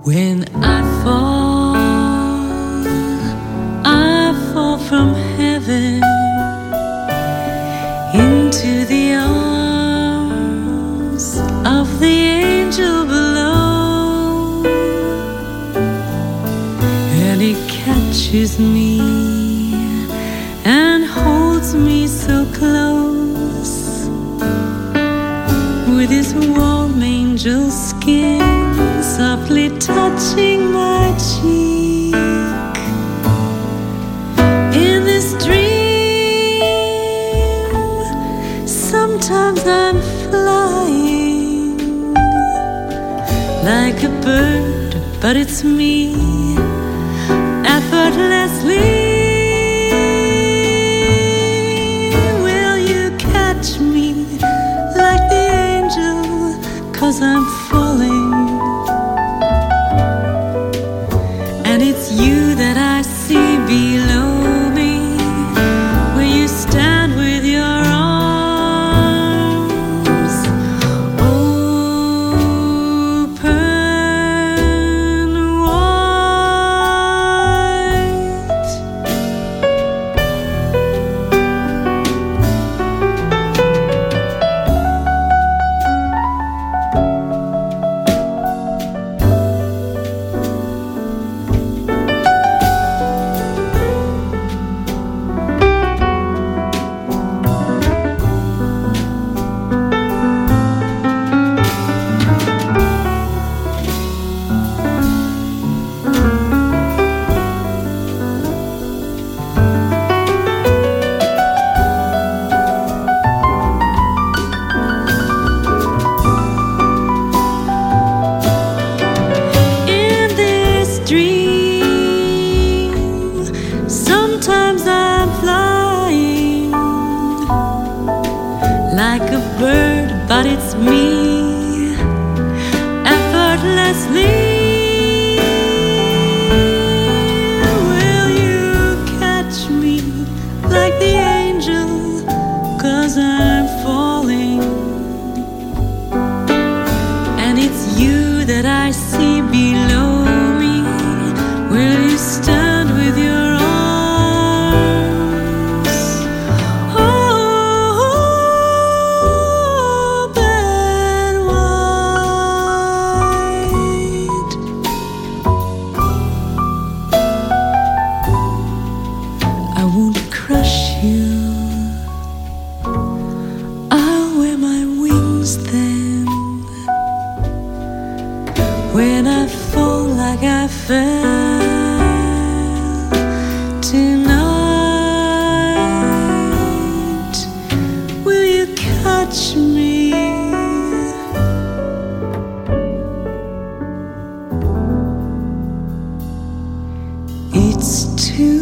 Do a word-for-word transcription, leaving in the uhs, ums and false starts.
When I fall, I fall from heaven into the arms of the angel below, and he catches me and holds me so close with his warm angel skin softly touching my cheek. In this dream, sometimes I'm flying like a bird, but it's me, effortlessly. Will you catch me like the angel? 'Cause I'm falling. And it's you that I see below me, where you stand with your arms open wide. Sometimes I'm flying like a bird, but it's me, effortlessly. Will you catch me like the angel? 'Cause I'm falling. And it's you that I see below me. Will you stand with your I won't crush you. I'll wear my wings then. When I fall like I fell tonight, will you catch me? It's too